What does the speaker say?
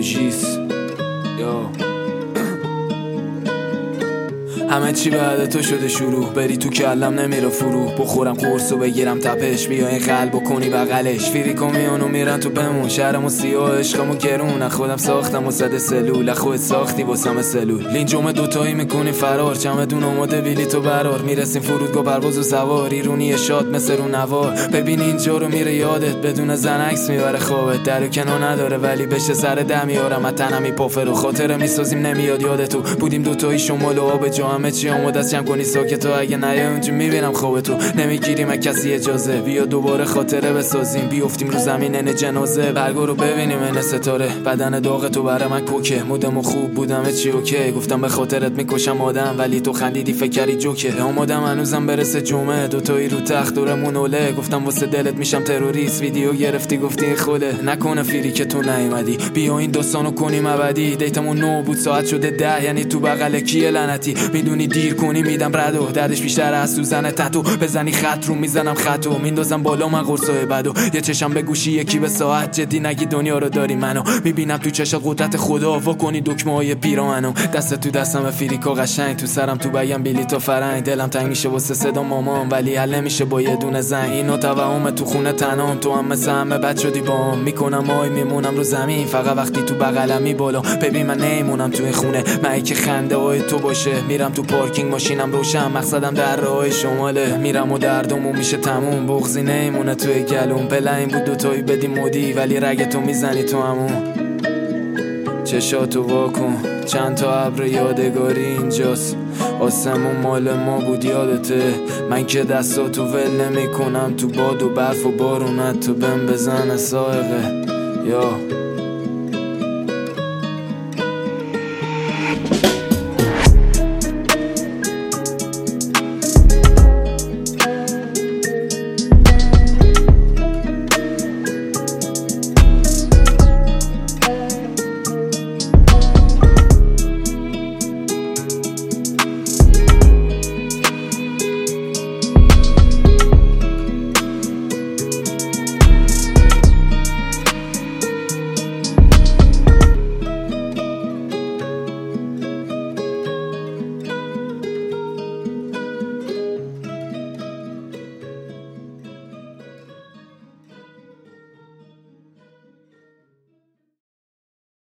ایدئولوژیست. همه چی بعد تو شده شروع، بری تو کلم نمیره فرو، بخورم قرص و بگیرم تپش، بیا این قلب و کنی بغلش، فیریکو میانو میرن تو بمون، شهرمو سیاه عشقمو گرون، خودم ساختم و صد سلول، خودت ساختی واسم سلول، لینجوم دوتایی میکنی فرار، چمدون آماده بیلی تو برار، میرسیم فرودگاه پرواز و سوار، ایرونی شاد مثل رو نوار، ببین اینجا رو میره یادت، بدون زن عکس میبره خوابت، در و کنار نداره ولی بشه سر ده میارم، تنم میپافر و خاطره میسازیم نمیاد یادتو، بودیم دوتایی شمال و آب جا، همه چی آماده است جمع کنی ساکت، تو اگه نیای اونجا میبینم خوابتو، نمیگیریم از کسی اجازه، بیا دوباره خاطره بسازیم، بیافتیم رو زمین ان جنازه، برگو رو ببینیم ان ستاره، بدن داغ تو برای من کوکه، مودم خوب بودم چی اوکی، گفتم به خاطرت میکشم آدم، ولی تو خندیدی فکر کردی جوکه، آمادم هنوزم برسه جمعه، دوتایی رو تخت دورمون اوله، گفتم واسه دلت میشم تروریست، ویدیو گرفتی گفتی خوله، نکنه فیری که تو نیومدی، بیا این داستانو کنیم ابدی، دیتمون 9 بود ساعت شده 10، یعنی تو بغل کیه لعنتی، میدونی دیر کنی میدم ردو، دردش بیشتر از سوزن تتو، بزنی خط رو میزنم خطو، میندازم بالا من قرصای بدو، یه چشم به گوشی یکی به ساعت، جدی نگی دنیا رو داری منو، میبینم تو چشات قدرت خدا، وا کنی دکمه های پیراهنو، دست تو دستم فریکا قشنگ، تو سرم تو بگم بلیط و فرنگ، دلم تنگ میشه واسه صدا مامان، ولی حل نمیشه با یه دونه زنگ، اینو توهم تو خونه تنام، تو هم مثل همه بد شدی بام، میکنم آی میمونم رو زمین، فقط وقتی تو بغلمی بالا، ببین من نمیمونم تو این خونه، من که خنده های تو باشه، میرم تو پارکینگ ماشینم روشن، مقصدم در راه شماله، میرم و دردمون میشه تموم، بغضی نمیمونه توی گلوم، بلعین بود دوتایی بدی مودی، ولی رگ تو میزنی تو همون، چشاتو واکن، چند تا ابر یادگاری اینجاست، آسمون مال ما بود یادته، من که دستاتو ول نمی کنم، تو باد و برف و بارونت تو بهم بزنه سائقه، یا